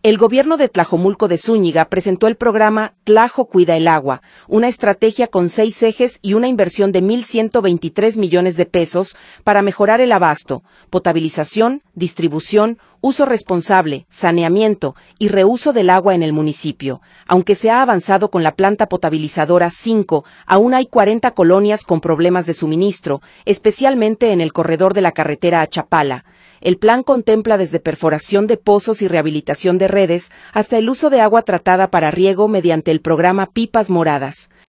El gobierno de Tlajomulco de Zúñiga presentó el programa Tlajo Cuida el Agua, una estrategia con 6 ejes y una inversión de 1.123 millones de pesos para mejorar el abasto, potabilización, distribución, uso responsable, saneamiento y reuso del agua en el municipio. Aunque se ha avanzado con la planta potabilizadora 5, aún hay 40 colonias con problemas de suministro, especialmente en el corredor de la carretera a Chapala. El plan contempla desde perforación de pozos y rehabilitación de redes hasta el uso de agua tratada para riego mediante el programa Pipas Moradas.